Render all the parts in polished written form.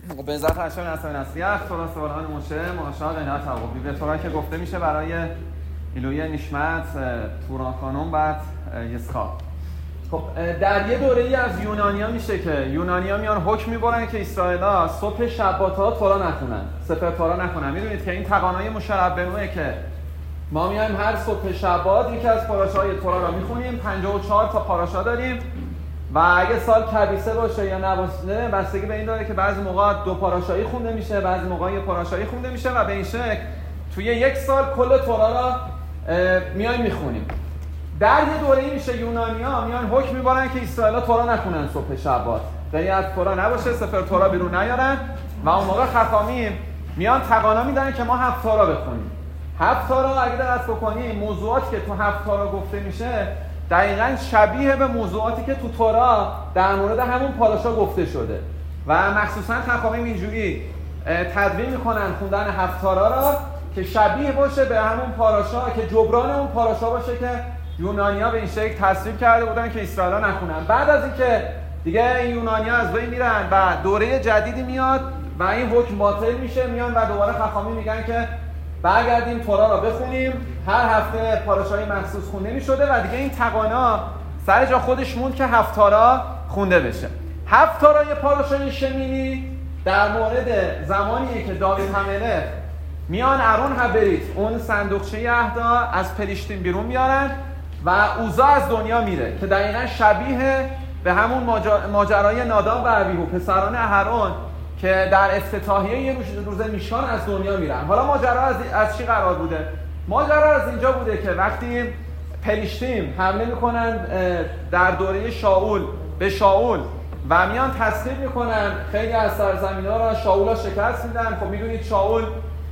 بنزات هشم نسای نسیح تورا سوالان مشه ماشاء قناعت عقوبی به طوری که گفته میشه برای ایلوی نشمت توران خانم بعد یسخا. خب در یه دوره‌ای از یونانیا میشه که یونانیا میان حکم میبرن که اسرائیل‌ها صبح شبات‌ها تورا نخونن، سفر تورا نخونن. میدونید که این تقانای مشرب به نوعه که ما میایم هر صبح شبات یکی از پاراشای تورا رو میخونیم. 54 تا پاراشا داریم و اگه سال کبیسه باشه یا نباشه بستگی به این داره که بعضی موقع 2 پاراشایی خونده میشه، بعضی موقع 1 پاراشایی خونده میشه و به این شکل توی یک سال کل تورا رو میایم میخونیم. در یه دوره‌ای میشه یونانی‌ها میان حکم میبرن که اسرائیل‌ها تورا نخونن صبح شبات، یعنی از تورا نباشه، سفر تورا بیرون نیارن و اون موقع خفامیم میان تقانا میدن که ما هفت‌تارا بخونیم. هفت‌تارا اگه دقت بکنیم موضوعاتی که تو هفت‌تارا گفته میشه دقیقاً شبیه به موضوعاتی که تو تورا در مورد همون پاراشا گفته شده و مخصوصاً خفامیم اینجوری تدوین میکنن خوندن هفت‌تارا را که شبیه باشه به همون پاراشا، که جبران اون پاراشا باشه که یونانی‌ها به این شکل تصویب کرده بودن که اسرائیل‌ها نخونن. بعد از اینکه دیگه این یونانی‌ها از بین میرن و دوره جدیدی میاد و این حکم باطل میشه، میان و دوباره خفامی میگن که برگردیم تورا را بخونیم. هر هفته پاراشای مخصوص خونده میشده و دیگه این تقانا سر جا خودش موند که هفت‌تارا خونده بشه. هفت‌تارا یه پاراشای شمینی در مورد زمانیه که داوید هملخ میان ارون هبریت اون صندوقچه عهدا از پلیشتین بیرون میارن و اوزا از دنیا میره که دقیقاً شبیه به همون ماجرای ناداب و ابیهو پسران اهرون که در افتتاحیه یه روز میشکان از دنیا میرن. حالا ماجرا از چی قرار بوده؟ ماجرا از اینجا بوده که وقتی پلیشتین حمله میکنن در دوره شاول به شاول و میان تسخیر میکنن خیلی از سرزمین‌ها را، شاولا شکست میدن. خب میدونید شاول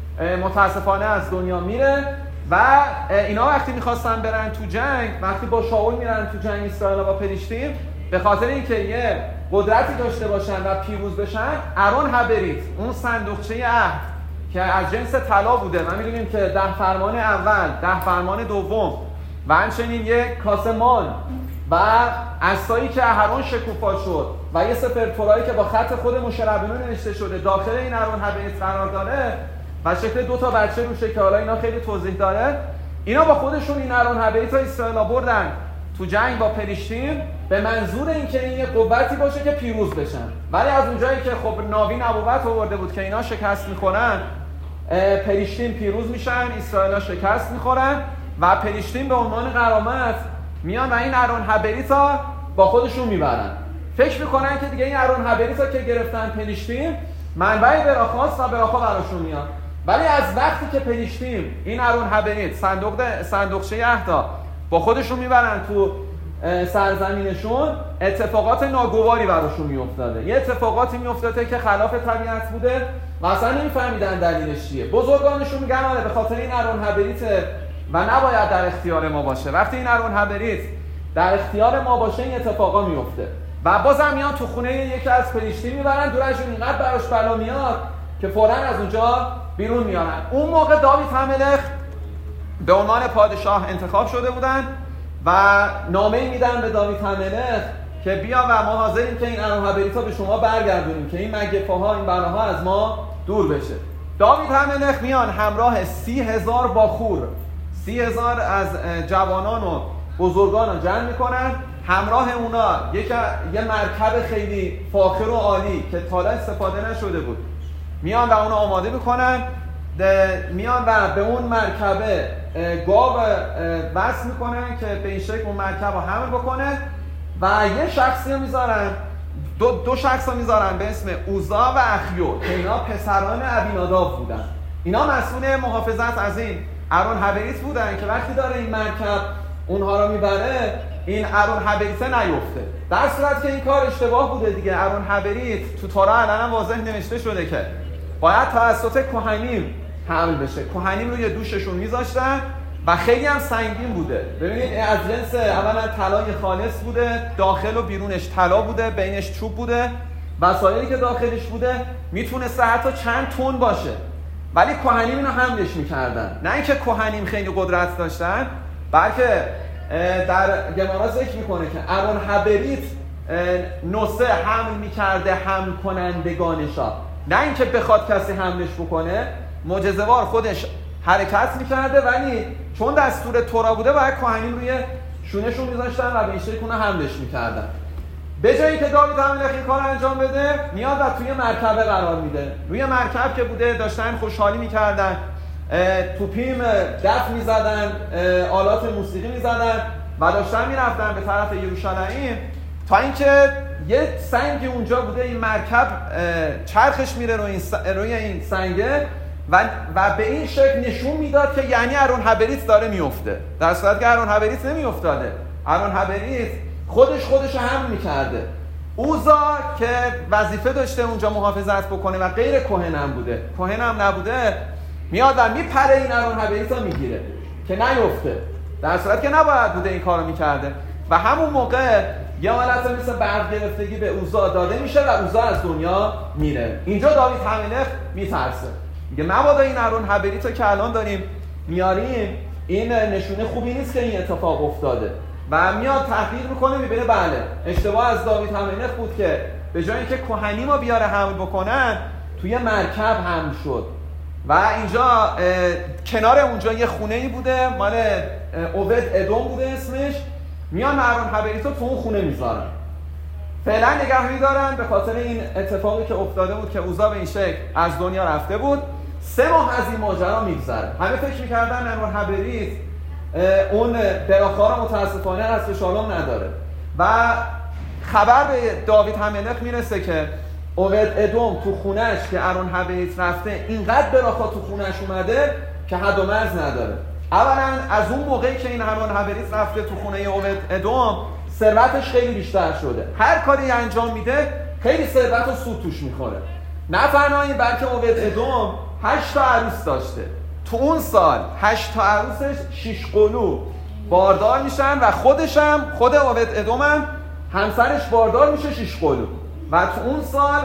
متاسفانه از دنیا میره و اینا وقتی میخواستن برن تو جنگ، وقتی با شاول میرن تو جنگ اسرائیل با پلیشتین، به خاطر اینکه یه قدرتی داشته باشن و پیروز بشن، ارون هبریت اون صندوقچه عهد که از جنس طلا بوده و میدونیم که 10 فرمان اول، 10 فرمان دوم و همچنین یک کاسمان و عصایی که اهرون شکوفا شد و یه سفر تورایی که با خط خود مشربینو نوشته شده داخل این ارون هبریت قرار داره و شکل 2 تا بچه روشه که حالا اینا خیلی توضیح داره. اینا با خودشون این ارون هبریت ها اسرائیل بردن تو جنگ با پلیشتین به منظور اینکه این یه قوتی باشه که پیروز بشن. ولی از اونجایی که خب ناوی نبوت آورده بود که اینا شکست میخورن، پلیشتین پیروز میشن، اسرائیل شکست میخورن و پلیشتین به عنوان غرامت میان و این ارون هبریت ها با خودشون میبرن. فکر میکنن که دیگه این ارون هبریت ها که گرفتن پلیشتین منبع براخاست و براخا براشون میاد. ولی از وقتی که پلیشتین این ارون هبریت صندوقچه عهدا با خودشون میبرن تو سرزمینشون، اتفاقات ناگواری براشون میافتاده. یه اتفاقاتی میافتاده که خلاف طبیعت بوده و اصلا نمیفهمیدن دلیلش چیه. بزرگانشون میگن آره به خاطر این ارون هبریت و نباید در اختیار ما باشه. وقتی این ارون هبریت در اختیار ما باشه این اتفاقا میفته و بازم میان تو خونه یکی از پلیشتین میبرن، دورشون اینقدر براش بلا میاد که فوراً از اونجا بیرون میارن. اون موقع داوید هملخ به عنوان پادشاه انتخاب شده بودن و نامه‌ای میدن به داوید هملخ که بیا و ما حاضریم که این ارون هبریت‌ها به شما برگردونیم که این مگفه‌ها، این بلاها از ما دور بشه. داوید هملخ میان همراه 30,000 باخور، 30,000 از جوانان و بزرگان رو جمع میکنن، همراه اونا یه مرکب خیلی فاخر و عالی که تا حالا استفاده نشده بود میان و اونو آماده میکنن، میان و به اون مرکبه گاو وصل میکنن که به این شکل اون مرکب رو حمل بکنه و یه شخصی رو میذارن، دو شخص رو میذارن به اسم اوزا و اخیو که اینا پسران ابیناداب بودن. اینا مسئول محافظت از این ارون هبریت بودن که وقتی داره این مرکب اونها رو میبره این ارون هبریت نیفته. در صورت که این کار اشتباه بوده دیگه. ارون هبریت تو تورا الان واضح نوشته شده که باید توسط کهنیم حمل بشه. کهنیم روی دوششون میذاشتن و خیلی هم سنگین بوده. ببینید از جنس اولا طلای خالص بوده، داخل و بیرونش طلا بوده، بینش چوب بوده، وسایلی که داخلش بوده میتونسته حتی چند تن باشه. ولی کهنیم اینو حملش میکردن. نه اینکه کهنیم خیلی قدرت داشتن، بلکه در گمارا ذکر میکنه که ارون هبریت نسه حمل میکرده حمل کنندگانشا. نه اینکه بخواد کسی حملش بکنه، معجزه‌وار خودش حرکت میکرده، ولی چون دستور تورا بوده باید کاهنین روی شونهشون میذاشتن و به این شکل هحملش میکردن. به جایی که داوید هملخ این کار انجام بده، میاد و توی مرکبه قرار میده. روی مرکب که بوده داشتن خوشحالی میکردن، توپیم دف میزدن، آلات موسیقی میزدن و داشتن میرفتن به طرف یروشالیم، تا اینکه یه سنگی اونجا بوده، این مرکب چرخش میره روی این سنگه و به این شکل نشون میداد که یعنی آرون هبریت داره میفته، در صورتی که آرون هبریت نمیافتاده. آرون هبریت خودش حمل میکرده. اوزا که وظیفه داشته اونجا محافظت بکنه و غیر کهنم بوده، کهنم نبوده، میاد و میپره این آرون هبریت رو میگیره که نیفته، در صورتی که نباید بوده این کارو میکرده. و همون موقع یه حالت مثل برق گرفتگی به اوزا داده میشه و اوزا از دنیا میره. اینجا داوید هملخ میترسه، میگه مبادا این آرون هبریت رو که الان داریم میاریم، این نشونه خوبی نیست که این اتفاق افتاده. و میاد تحقیق میکنه، میبینه بله اشتباه از داوید هملخ بود که به جای اینکه کهنی ما بیاره حمل بکنن، توی مرکب حمل شد. و اینجا کنار اونجا یه خونه‌ای بوده، مال اوبد ادوم بوده اسمش، میان آرون هبریت رو تو اون خونه میذارن، فعلا نگه میدارن به خاطر این اتفاقی که افتاده بود که اوزا به این شکل از دنیا رفته بود. 3 ماه از این ماجرا میگذره. همه فکر میکردن آرون هبریت اون براخا رو متاسفانه از شالوم نداره و خبر به داوید هملخ میرسه که اوبد ادوم تو خونش که آرون هبریت رفته اینقدر براخا تو خونش اومده که حد و مرز نداره. اولا از اون موقعی که این آرون هبریت رفته تو خونه اوبد ادوم، ثروتش خیلی بیشتر شده، هر کاری انجام میده خیلی ثروت و سود توش میخوره. نه تنها این، بلکه اوبد ادوم 8 تا عروس داشته. تو اون سال 8 تا عروسش 6 قلو باردار میشن و خود اوبد ادوم هم همسرش باردار میشه 6 قلو. و تو اون سال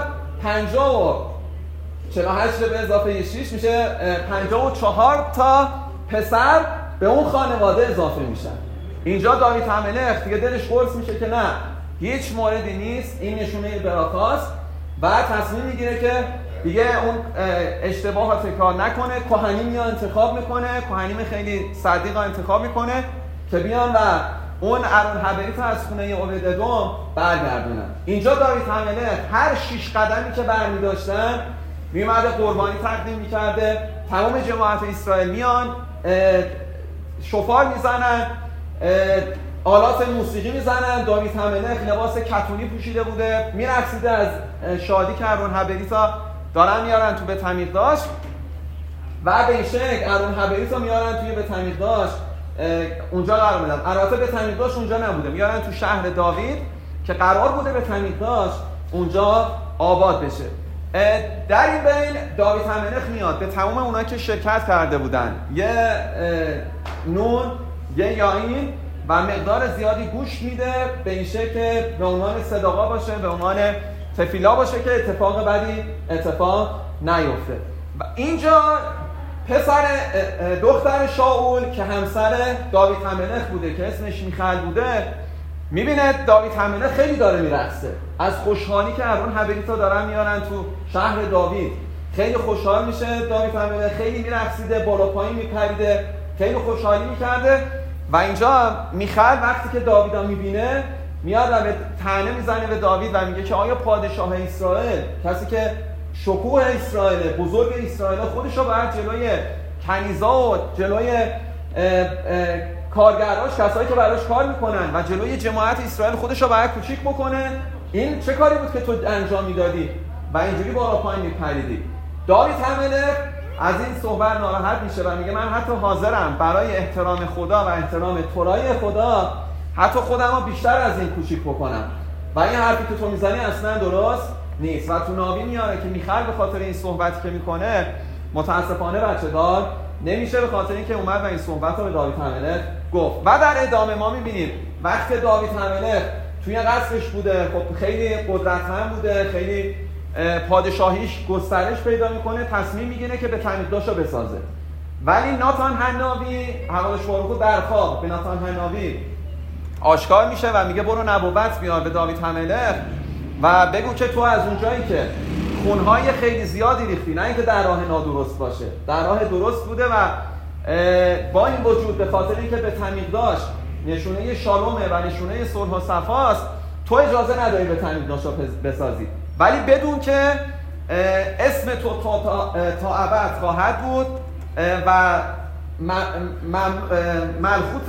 48 به اضافه 6 میشه 54 تا پسر به اون خانواده اضافه میشن. اینجا داوید هملخ دیگه دلش قرص میشه که نه، هیچ موردی نیست، این نشونه براخاست و تصمیم میگیره که دیگه اون اشتباه ها تکرار نکنه. کهنیم یا انتخاب میکنه، کهنیم خیلی صدیق ها انتخاب میکنه که بیان و اون آرون هبریت از خونه اوبد ادوم برگردونن. اینجا داوید هملخ هر 6 قدمی که برمیداشتن میومده قربانی تقدیم میکرده. تمام جماعت اسرائیل میان شفار میزنن، آلات موسیقی میزنن. داوید هملخ لباس کتونی پوشیده بوده، میرقصیده از شادی که آرون هبریتا دارن میارن تو بیت همیقداش و به این شکل آرون هبریتا میارن توی بیت همیقداش اونجا قرار میدن. البته بیت همیقداش اونجا نبوده، میارن تو شهر داوید که قرار بوده بیت همیقداش اونجا آباد بشه. در این بین داوید هملخ میاد به تمام اونایی که شرکت کرده بودن یه نون، یه یائین و مقدار زیادی گوشت میده، به این شکل به عنوان صدقه باشه، به عنوان تفیلا باشه که اتفاق بدی اتفاق نیفته. و اینجا دختر شاول که همسر داوید هملخ بوده که اسمش میخال بوده، میبینه داوید هملخ خیلی داره میرقصه، از خوشحالی که آرون هبریتا دارن میارن تو شهر داوید خیلی خوشحال میشه. داوید هملخ خیلی میرقصیده، بالا پایین میپریده، خیلی خوشحالی میکرده. و اینجا میخال وقتی که داویدا میبینه میاد و به طعنه میزنه به داوید و میگه که آیا پادشاه اسرائیل، کسی که شکوه اسرائیل، بزرگ اسرائیل، خودش رو باید جلوی کنیزا و جلوی کارگراش، کسایی که براش کار میکنن و جلوی جماعت اسرائیل خودش رو باید کوچیک بکنه؟ این چه کاری بود که تو انجام میدادی و اینجوری بالا پایین میپریدی؟ داوید هملخ از این صحبت ناراحت میشه و میگه من حتی حاضرم برای احترام خدا و احترام تورای خدا حتی خودم رو بیشتر از این کوچیک بکنم و این حرفی که تو میزنی اصلا درست نیست. و تو نابی میاره که میخال به خاطر این صحبتی که میکنه متاسفانه بچه دار نمیشه، به خاطر اینکه اومد و این صحبت رو به داوید هملخ گفت. و در ادامه ما میبینیم وقتی داوید هملخ توی قصرش بوده، خب خیلی قدرتمند بوده، خیلی پادشاهیش گسترش پیدا میکنه، تصمیم میگیره که به همیقداش رو بسازه. ولی ناتان حناوی حوالش فاروق در خواب به ناتان حناوی آشکار میشه و میگه برو نبوت بیار به داوید هملخ و بگو که تو از اونجایی که خونهای خیلی زیادی ریختی، نه اینکه در راه نادرست باشه، در راه درست بوده و با این وجود به خاطر اینکه به تمیق داشت نشونه شالومه و نشونه صلح و صفاست، تو اجازه نداری به تمیق داشت بسازی، ولی بدون که اسم تو تا ابد خواهد بود و ملخوت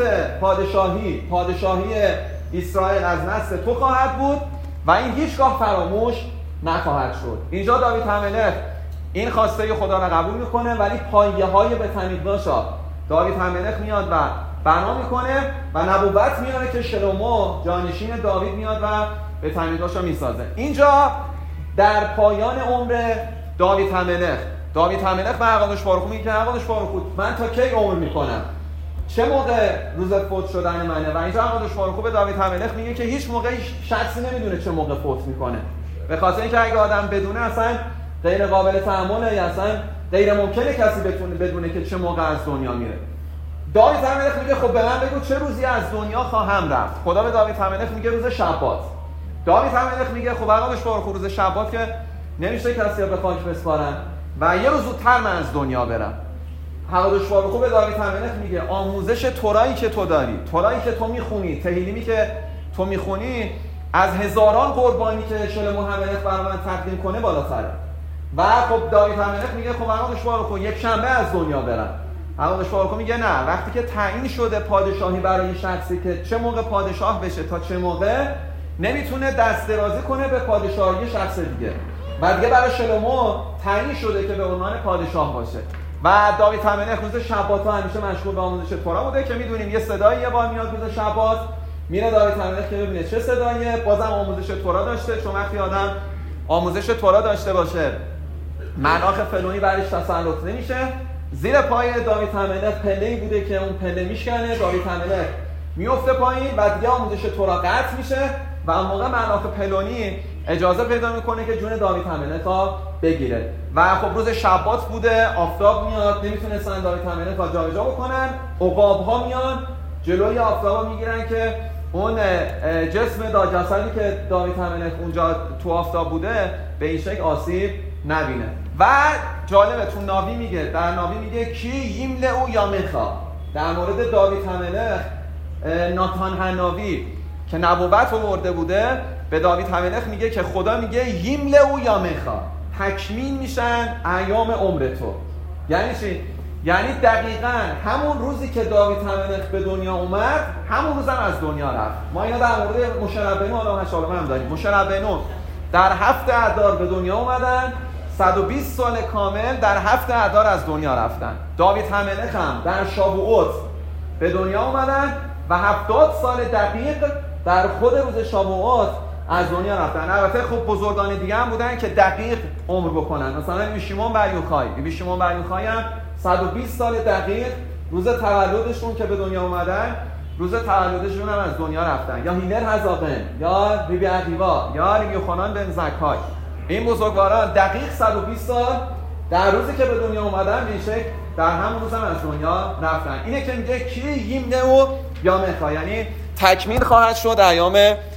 پادشاهی اسرائیل از نسل تو خواهد بود و این هیچگاه فراموش نخواهد شد. اینجا داوید همملک این خواسته خدا را قبول میکنه، ولی پایه‌های به تمیقداشا داوید همملک میاد و بنا میکنه و نبوت میاره که شلومو جانشین داوید میاد و به تمیقداشا میسازه. اینجا در پایان عمر داوید همملک به حقادش فاروق میگه که حقادش فاروق من تا کی عمر میکنم، چه موقع روز فوت شدن منه؟ و اینجا حقادش فاروق به داوید همملک میگه که هیچ موقع شخصی نمیدونه چه موقع فوت میکنه، به خاطر اینکه اگه آدم بدونه اصلا غیر قابل تحمله، اصلا غیر ممکنه کسی بدونه که چه موقع از دنیا میره. داوید همملک میگه خب به من بگو چه روزی از دنیا خواهم رفت. خدا به داوید همملک میگه روز شبات. داوید همملک میگه خب حقادش فاروق روز شبات که نمیشه کسی رو به خاک بسپارن و یه روز زودتر من از دنیا برم. حقادش فاروق به داوید همملک میگه آموزش تورایی که تو داری، تورایی که تو میخونی، تهیلیمی که تو میخونی از هزاران قربانی که شلومو همملک برای من تقدیم کنه بالاتره. و خب داوید همملک میگه خب حقادش فاروق یک شنبه از دنیا برم. حقادش فاروق میگه نه، وقتی که تعیین شده پادشاهی برای شخصی که چه موقع پادشاه بشه تا چه موقع، نمیتونه دست درازی کنه به پادشاهی شخص دیگه. و دیگه برای شلومو تعیین شده که به عنوان پادشاه باشه. و داوید همملک روز شبات همیشه مشغول به آموزش تورا بوده که میدونیم یه صدایی یه بار میاد روز شبات، میره داوید همملک که ببینه چه صداییه، بازم آموزش تورا داشته، چون وقتی آدم آموزش تورا داشته باشه مناخ فلونی برش تسلط نمیشه. زیر پای داوید همملک پله‌ای بوده که اون پله میشکنه، داوید همملک میفته پایین و دیگه آموزش تورا قطع میشه و اون موقع مناخ پلونی اجازه پیدا میکنه که جون داوید همملک را بگیره. و خب روز شبات بوده، آفتاب میاد، نمیتونستن داوید همملک را جابجا بکنن، عقاب ها میان جلوی آفتاب میگیرن که اون جسدی که داوید همملک اونجا تو آفتاب بوده به این شکل آسیب نبینه. و جالبه تو ناوی میگه، در ناوی میگه کی یمله او یا میخا، در مورد داوید همملک ناتان حناوی که نبوت آورده بوده به داوید همملک میگه که خدا میگه یمله او یا میخا، تکمیل میشن ایام عمر تو. یعنی چی؟ یعنی دقیقاً همون روزی که داوید همملک به دنیا اومد همون روز هم از دنیا رفت. ما اینا در مورد مشربینو علیه السلام هم داریم. مشربینو در 7 اردار به دنیا اومدن، 120 سال کامل در 7 اردار از دنیا رفتن. داوید همملک هم در شابوعوت به دنیا اومدن و 70 سال دقیق در خود روز شابوعوت از دنیا رفتن. البته خب بزرگان دیگه هم بودن که دقیق عمر بکنن، مثلا بیشیمون بر یوخای هم 120 سال دقیق روز تولدشون که به دنیا اومدن، روز تولدشون هم از دنیا رفتن. یا هیلر هزاقن، یا بیبی عقیوا، یا یوحنان بن زکای. این بزرگواران دقیق 120 سال در روزی که به دنیا اومدن به شکل در همون روز هم از دنیا رفتن. اینه که میگه کی یمنه و یا مخا، یعنی تکمیل خواهد شد ایام